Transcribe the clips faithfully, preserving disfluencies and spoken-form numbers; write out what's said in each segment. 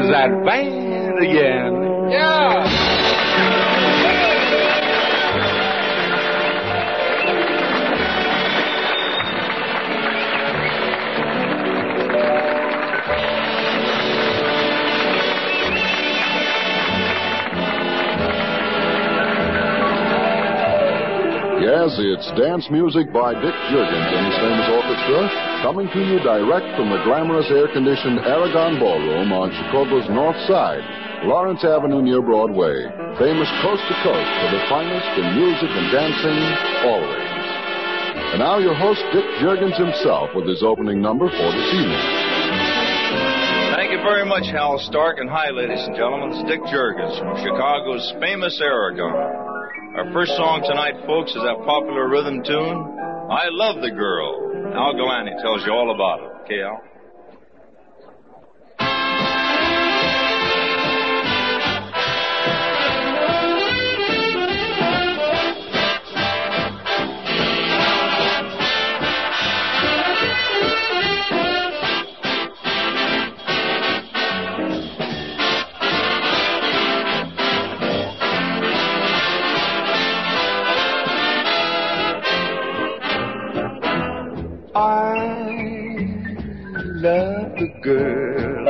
There's that band again. Yeah. Yes, it's dance music by Dick Jurgens and his famous orchestra, coming to you direct from the glamorous air-conditioned Aragon Ballroom on Chicago's North Side, Lawrence Avenue near Broadway, famous coast to coast for the finest in music and dancing always. And now your host, Dick Jurgens himself, with his opening number for this evening. Thank you very much, Hal Stark, and hi, ladies and gentlemen. It's Dick Jurgens from Chicago's famous Aragon. Our first song tonight, folks, is that popular rhythm tune, I Love the Girl. Al Galani tells you all about it. Okay, Al? Love the girl,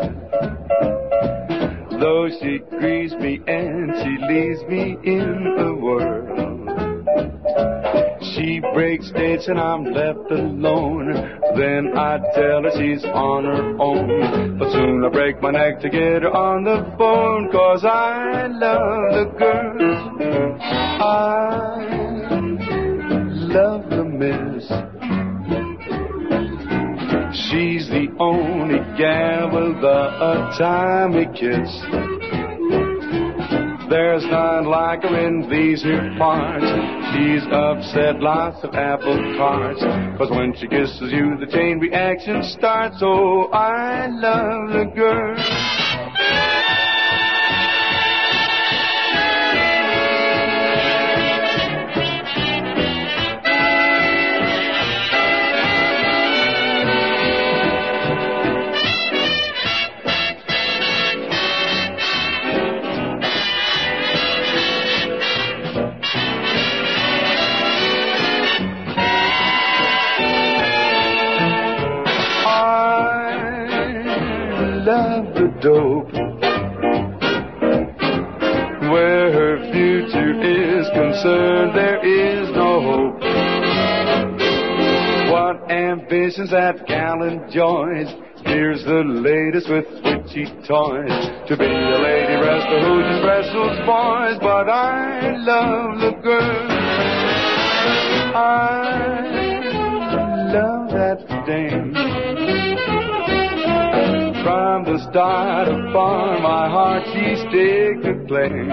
though she grieves me and she leaves me in the world. She breaks dates and I'm left alone. Then I tell her she's on her own, but soon I break my neck to get her on the phone, 'cause I love the girl. I love the miss. She's the only gal with a atomic kiss. There's none like her in these here parts. She's upset lots of apple carts, 'cause when she kisses you, the chain reaction starts. Oh, I love the girl. Love the dope, where her future is concerned, there is no hope. What ambitions that gal enjoys. Here's the latest with witchy toys, to be a lady wrestler who just wrestles boys. But I love the girl. I love that dame. From the start upon my heart she staked a claim.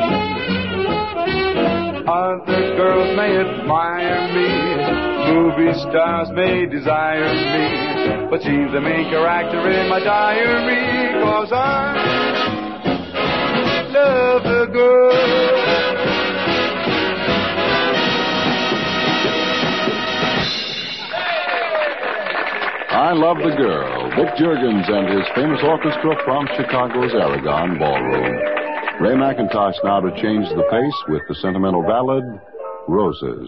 Other girls may admire me, movie stars may desire me, but she's the main character in my diary, 'cause I love the girl. I Love the Girl, Dick Jurgens and his famous orchestra from Chicago's Aragon Ballroom. Ray McIntosh now to change the pace with the sentimental ballad, Roses.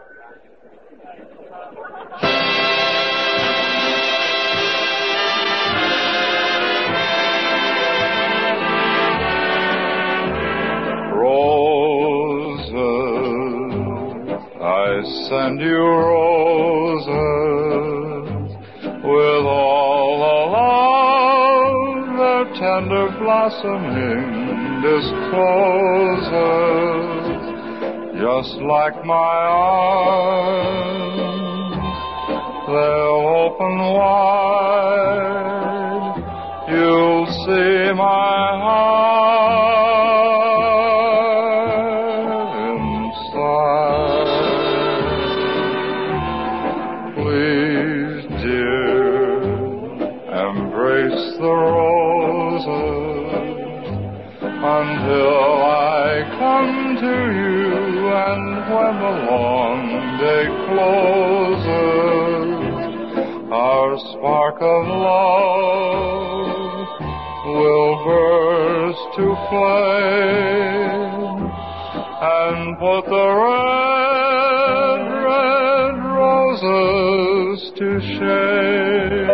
Roses, I send you roses, with all the love their tender blossoming discloses, just like my arms, they'll open wide, you'll see my heart inside. Please, dear, embrace the roses until I come to you, and when the long day closes, our spark of love will burst to flame and put the red, red roses to shame.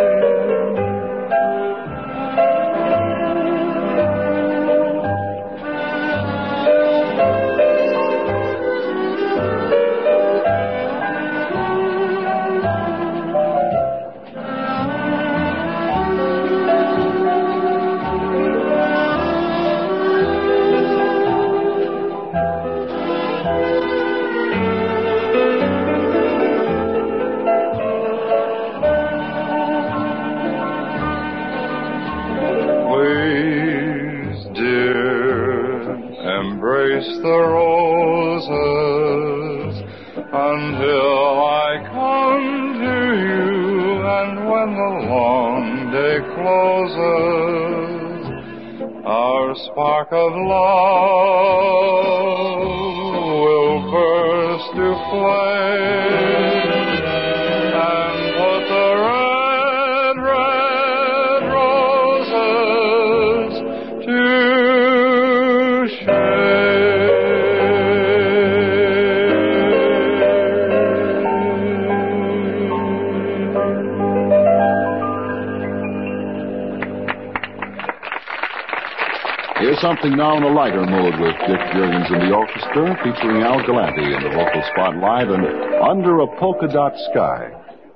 Embrace the roses until I come to you, and when the long day closes, our spark of love will burst to flame and put the red, red roses to Here's something now in a lighter mood with Dick Jurgens and the orchestra, featuring Al Galante in the vocal spotlight and Under a Polka Dot Sky.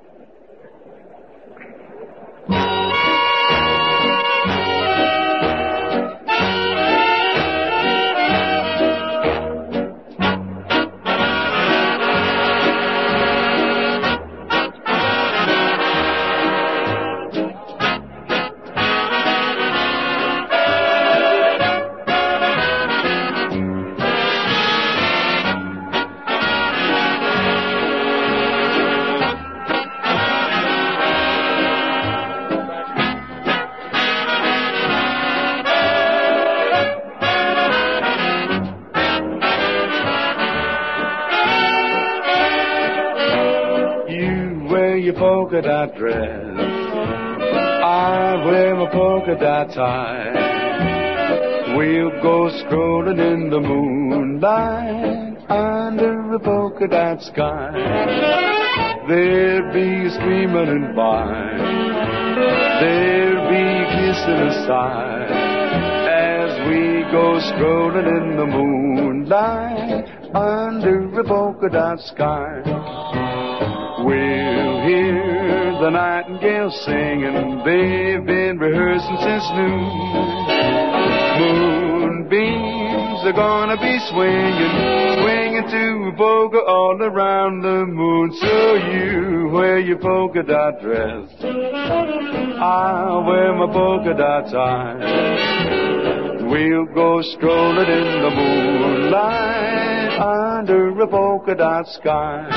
Your polka dot dress, I wear my polka dot tie. We'll go strolling in the moonlight under a polka dot sky. There'll be screaming and buying, there'll be kissing aside as we go strolling in the moonlight under a polka dot sky. We'll hear the nightingale singing, they've been rehearsing since noon. Moonbeams are gonna be swinging, swinging to a polka all around the moon. So you wear your polka dot dress, I'll wear my polka dot tie. We'll go strolling in the moonlight under a polka dot sky.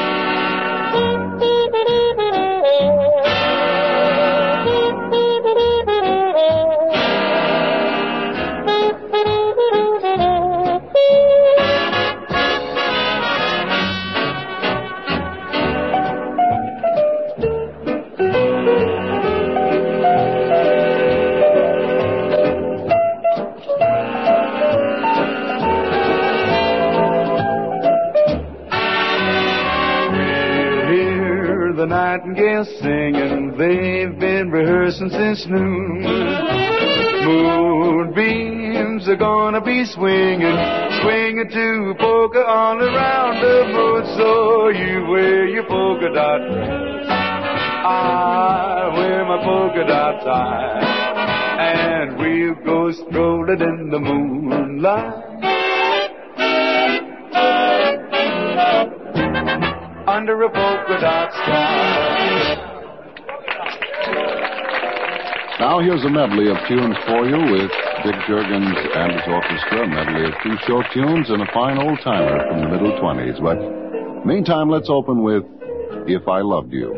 The nightingale singing, they've been rehearsing since noon. Moonbeams are gonna be swinging, swinging to polka all around the moon. So you wear your polka dot dress, I wear my polka dot tie, and we'll go strolling in the moonlight under a polka dot sky. Now here's a medley of tunes for you with Dick Jurgens and his orchestra, a medley of two short tunes and a fine old-timer from the middle twenties. But meantime, let's open with If I Loved You.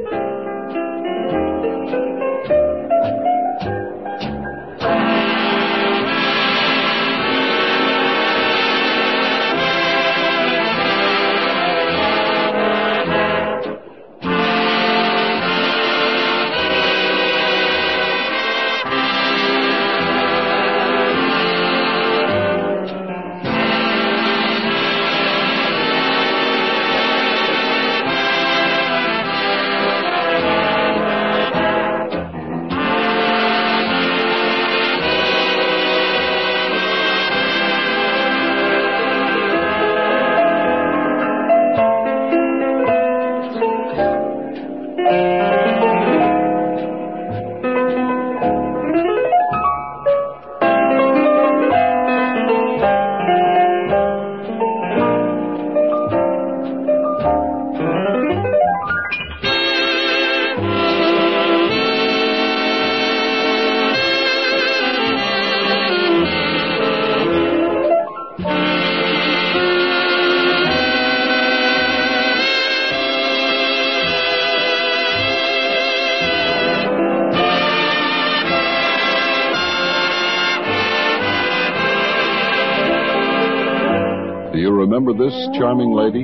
remember this charming lady?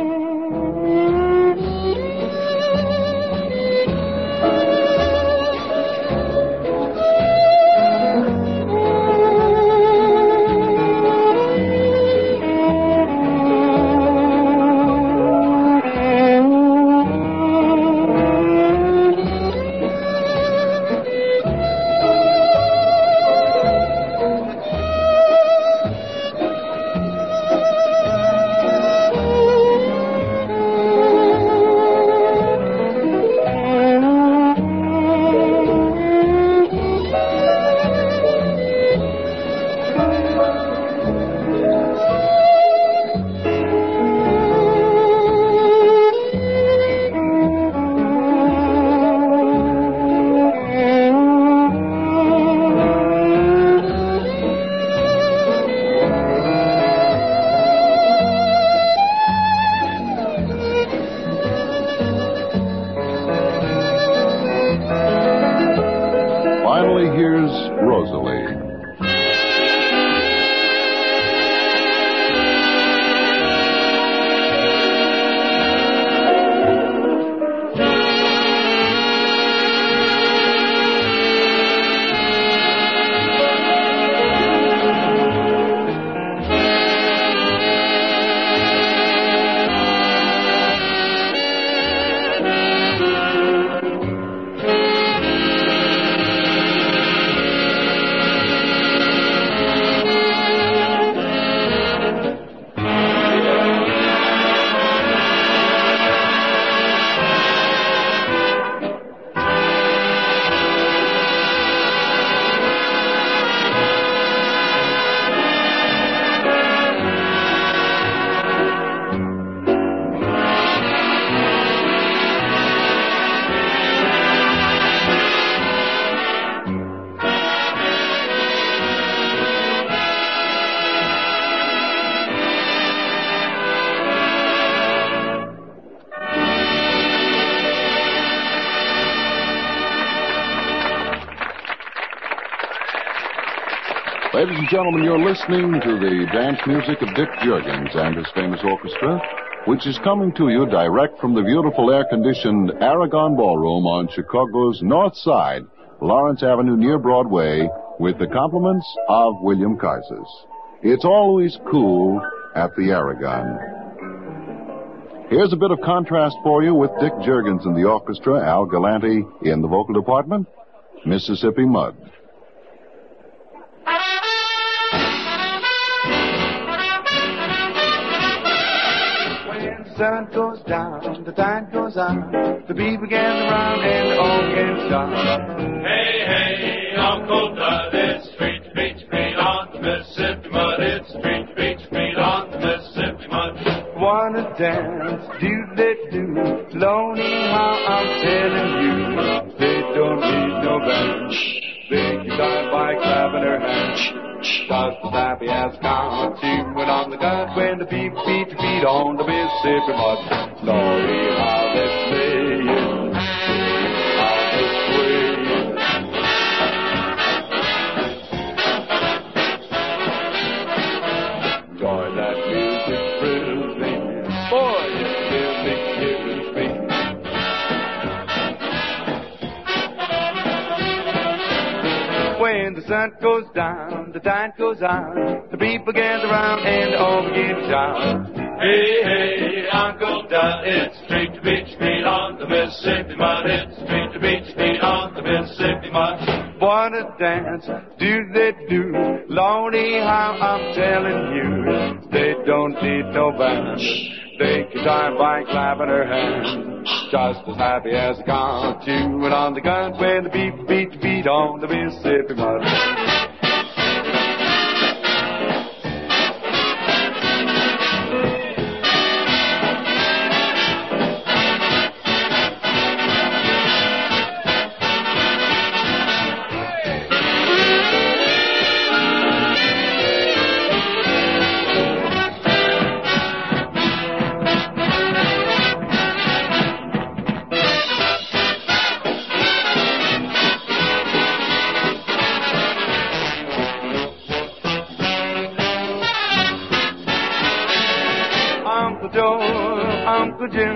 Finally, here's Rosalie. Ladies and gentlemen, you're listening to the dance music of Dick Juergens and his famous orchestra, which is coming to you direct from the beautiful air-conditioned Aragon Ballroom on Chicago's North Side, Lawrence Avenue near Broadway, with the compliments of William Karsas. It's always cool at the Aragon. Here's a bit of contrast for you with Dick Juergens in the orchestra, Al Galante in the vocal department, Mississippi Mud. The sun goes down, the tide goes out, the people gather round and the organ starts. Hey, hey, Uncle Dud, it's street to beach feet on the Mississippi mud. It's street to beach feet on the Mississippi mud. Wanna dance, do they do, lonely how I'm telling you. They don't need no band, they can die by clapping their hands. Just as happy as a cow, chewing on the gut when the people beat the feet on the Mississippi mud. Lordy, how they play it, how they sway it. Joy, that music thrills me, boy, it really kills me. When the sun goes down, the tide goes out, the people gather around and all begin to shout. Hey, hey, Uncle Dud, it's street to beach feet on the Mississippi mud. It's street to beach feet on the Mississippi mud. Wanna dance, do they do, Lordy, how I'm telling you. They don't need no band, they can die by clapping their hands. Just as happy as a cow, chewing on the gun when the people beat the feet on the Mississippi mud. the door, Uncle Jim.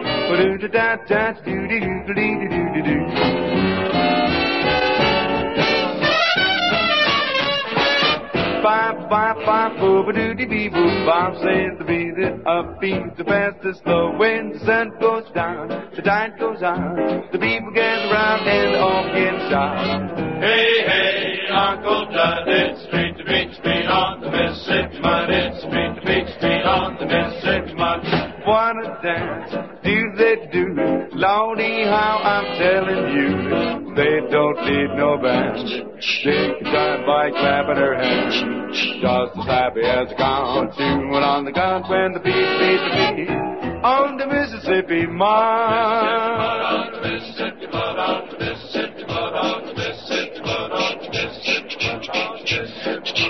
Ba-do-da-da-da-do-do-do-do-do-do-do. Bye, bye, bye, boo-ba-doo-dee-bee-boo. Bob says the bee that upbeat the fastest slow. When the sun goes down, the tide goes out, the people gather round and all begin to shout. Hey, hey, Uncle Judd, it's street to beach street on the Mississippi mud. It's street to beach street on the Mississippi mud. What a dance, do they do? Lordy, how I'm telling you, they don't need no band. They can drive by clapping their hands, just as happy as a gone tune on the guns when the beat beat the beat on the Mississippi mud. On the Mississippi mud, on the Mississippi mud, on the Mississippi mud, on the Mississippi mud, on the Mississippi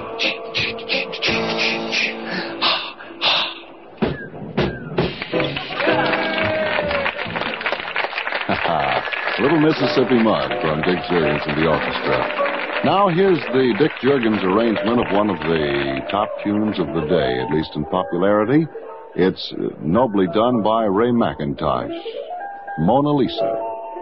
Little Mississippi Mud from Dick Jurgens and the orchestra. Now here's the Dick Jurgens arrangement of one of the top tunes of the day, at least in popularity. It's nobly done by Ray McIntosh, Mona Lisa.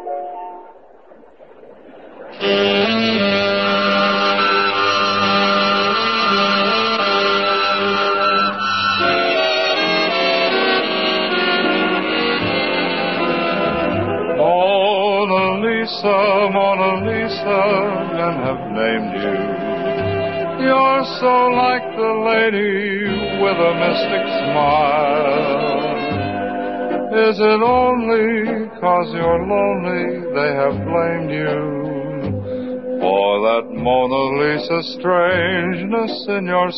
Mona Lisa, men have named you. You're so like the lady with a mystic smile. Is it only 'cause you're lonely they have blamed you for that Mona Lisa strangeness in your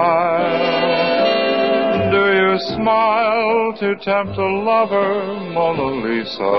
smile? Do you smile to tempt a lover, Mona Lisa?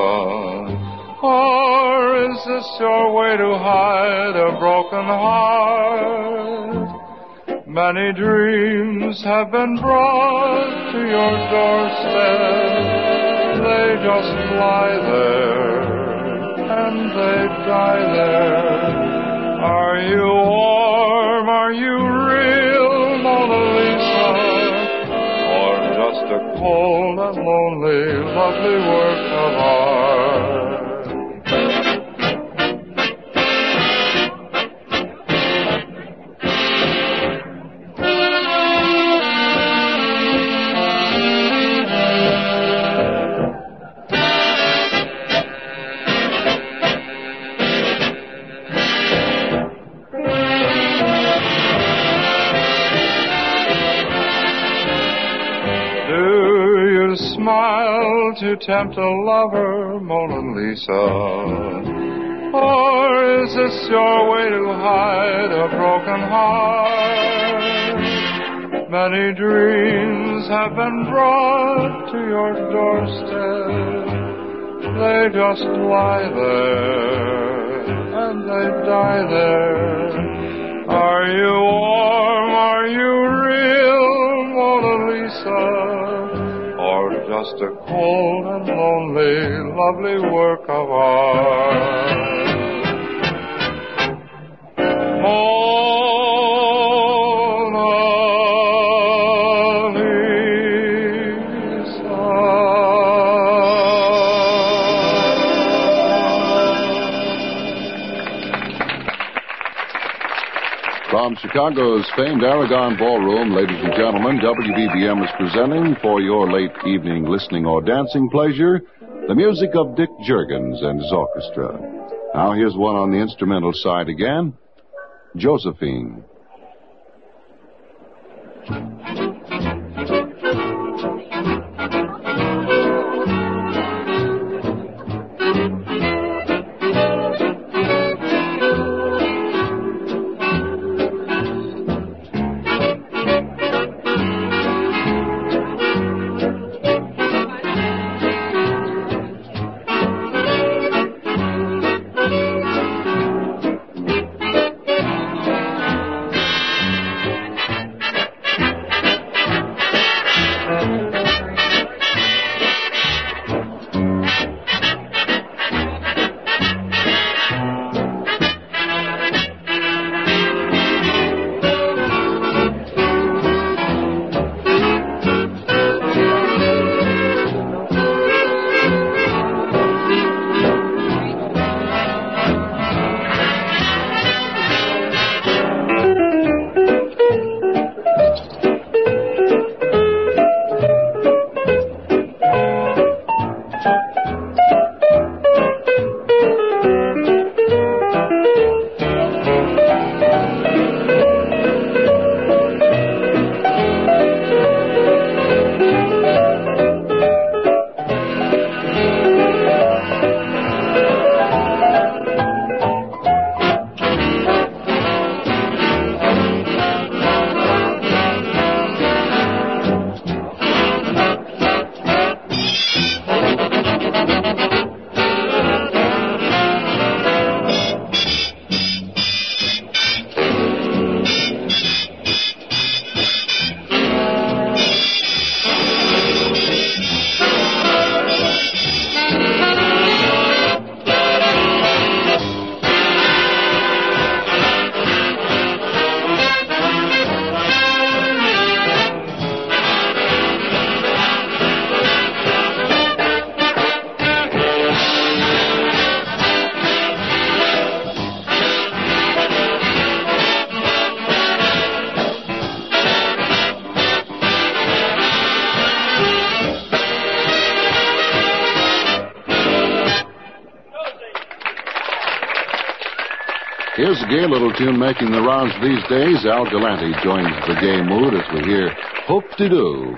Or is this your way to hide a broken heart? Many dreams have been brought to your doorstep. They just lie there, and they die there. Are you warm? Are you real, Mona Lisa? Or just a cold and lonely, lovely work of art? To tempt a lover, Mona Lisa? Or is this your way to hide a broken heart? Many dreams have been brought to your doorstep. They just lie there, and they die there. Are you warm? Are you real, Mona Lisa? Or just a cold and lonely, lovely work of art? Mona Lisa. From Chicago's famed Aragon Ballroom, ladies and gentlemen, W B B M is presenting for your late evening listening or dancing pleasure the music of Dick Jurgens and his orchestra. Now here's one on the instrumental side again, Josephine. gay little tune making the rounds these days. Al Galante joins the gay mood as we hear Hoop-de-Doo.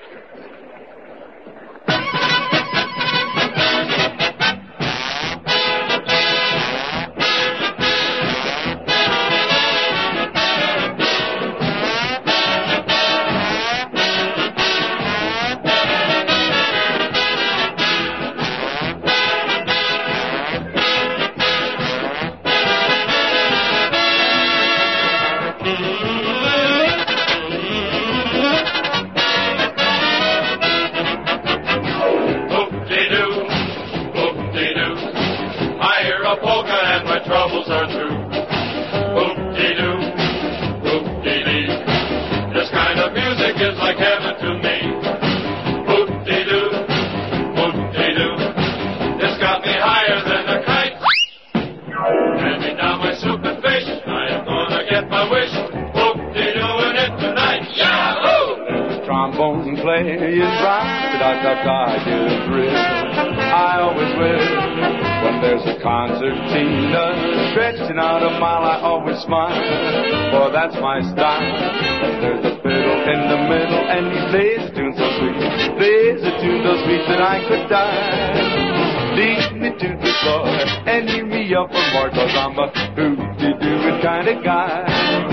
Troubles are through. Whoop-dee-doo, whoop-dee-dee. This kind of music is like heaven to me. Whoop-dee-doo, whoop-dee-doo. It's got me higher than a kite. Hand me down my soup and fish. I am gonna get my wish. Whoop-dee-dooing it tonight. Yahoo! Trombone playing rock, da-da-da, I get a thrill. I always will. When there's a concertina stretching out a mile, I always smile, for that's my style. There's a fiddle in the middle, and he plays a tune so sweet, plays a tune so sweet that I could die. Lead me to the floor and hear me up for more, 'cause I'm a hoop-de-doo kind of guy.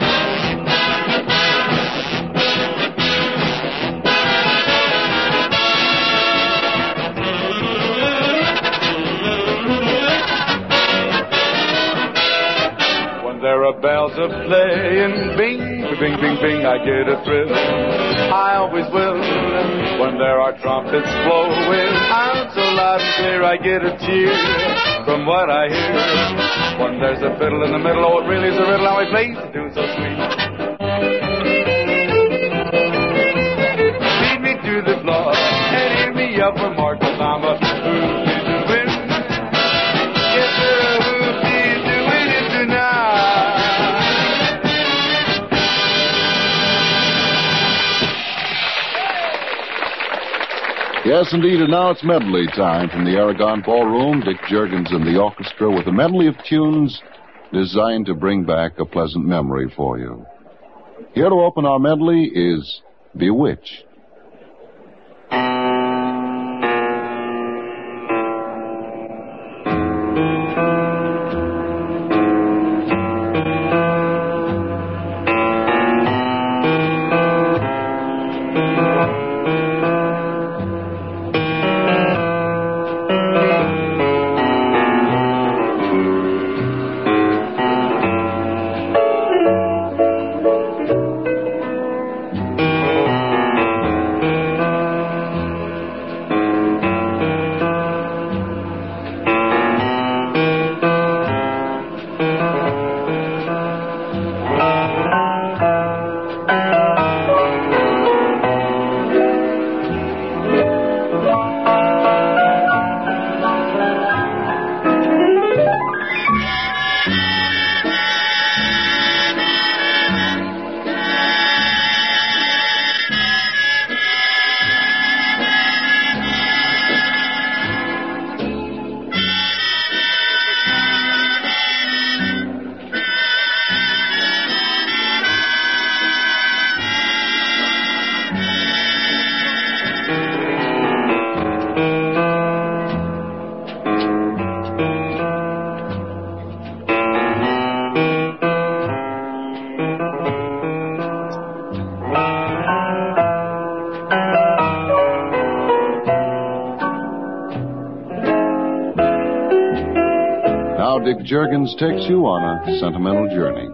There are bells a playing, bing, bing, bing, bing, I get a thrill. I always will. When there are trumpets blowing out so loud and clear, I get a cheer from what I hear. When there's a fiddle in the middle, oh, it really is a riddle how he plays the tune so sweet. Lead me to the floor and hear me up for more, 'cause I'm a hoop-de-doo-in. Yes, sir, a hoop-de-doo-in it tonight. Yes, indeed, and now it's medley time from the Aragon Ballroom. Dick Juergens and the orchestra with a medley of tunes designed to bring back a pleasant memory for you. Here to open our medley is Bewitched. Dick Juergens takes you on a sentimental journey.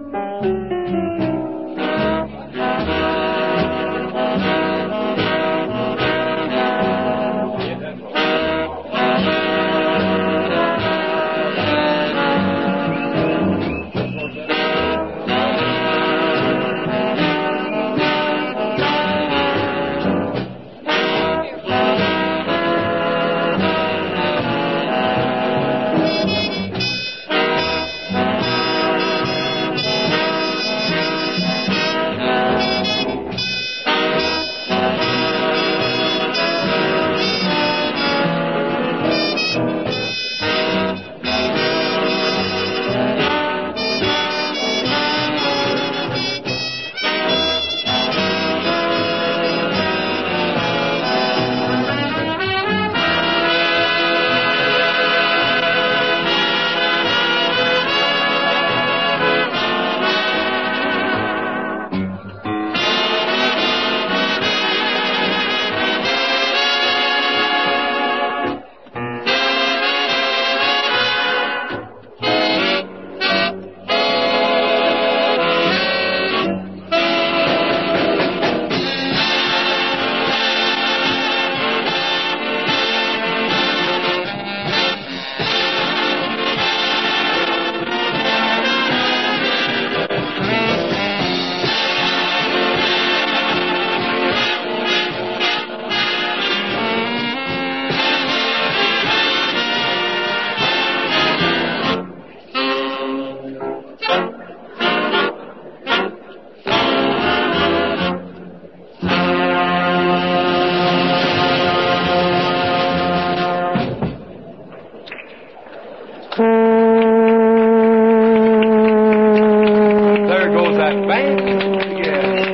goes that band. Yeah.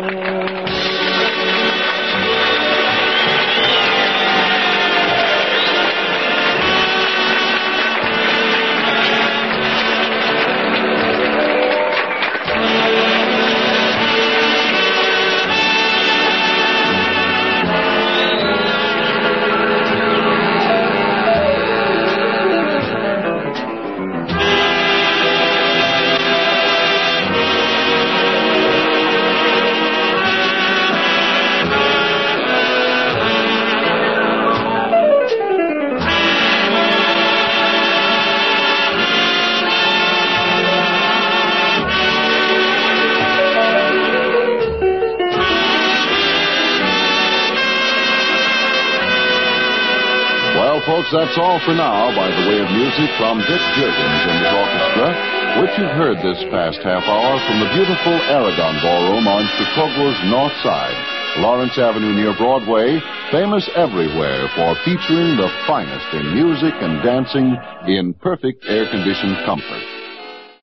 Folks, that's all for now by the way of music from Dick Jurgens and his orchestra, which you've heard this past half hour from the beautiful Aragon Ballroom on Chicago's North Side, Lawrence Avenue near Broadway, famous everywhere for featuring the finest in music and dancing in perfect air-conditioned comfort.